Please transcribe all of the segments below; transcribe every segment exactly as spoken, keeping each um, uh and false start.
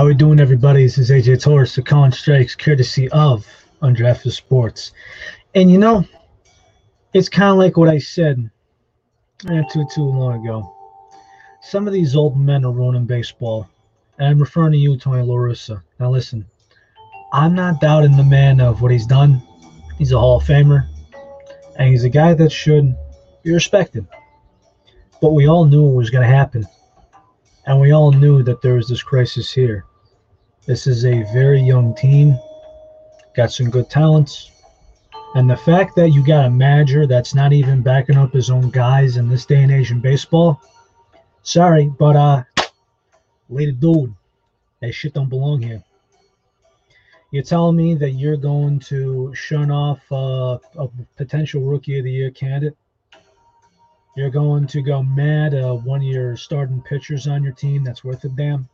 How we doing, everybody? This is A J Torres, the College Strikes, courtesy of Undrafted Sports. And you know, it's kind of like what I said not too too long ago. Some of these old men are ruining baseball, and I'm referring to you, Tony La Russa. Now listen, I'm not doubting the man of what he's done. He's a Hall of Famer, and he's a guy that should be respected. But we all knew it was going to happen, and we all knew that there was this crisis here. This is a very young team, got some good talents, and the fact that you got a manager that's not even backing up his own guys in this day and age in baseball, sorry, but uh, lady dude, that shit don't belong here. You're telling me that you're going to shun off uh, a potential Rookie of the Year candidate? You're going to go mad at one of your starting pitchers on your team that's worth a damn?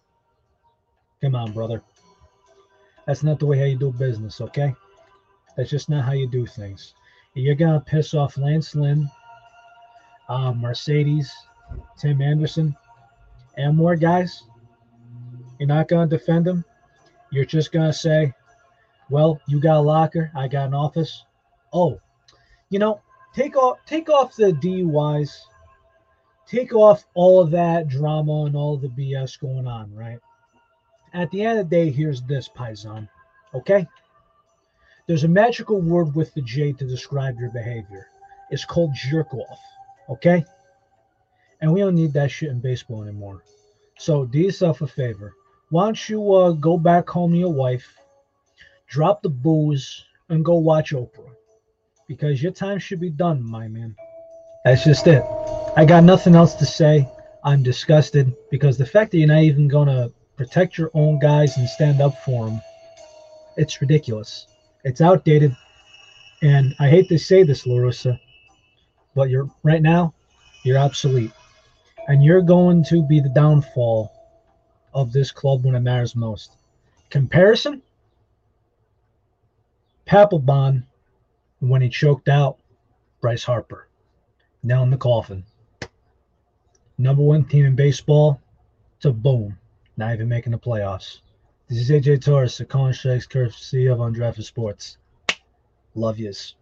Come on, brother. That's not the way how you do business, okay? That's just not how you do things. You're going to piss off Lance Lynn, uh, Mercedes, Tim Anderson, and more guys. You're not going to defend them. You're just going to say, well, you got a locker, I got an office. Oh, you know, take off, take off the D U Is. Take off all of that drama and all the B S going on, right? At the end of the day, here's this, Paisan, okay? There's a magical word with the J to describe your behavior. It's called jerk off, okay? And we don't need that shit in baseball anymore. So do yourself a favor. Why don't you uh, go back home to your wife, drop the booze, and go watch Oprah? Because your time should be done, my man. That's just it. I got nothing else to say. I'm disgusted because the fact that you're not even going to protect your own guys and stand up for them, it's ridiculous. It's outdated, and I hate to say this, La Russa, but you're right now, you're obsolete, and you're going to be the downfall of this club when it matters most. Comparison? Papelbon when he choked out Bryce Harper. Nail in the coffin. Number one team in baseball to boom, not even making the playoffs. This is A J Torres, the College Strikes, courtesy of Undrafted Sports. Love yous.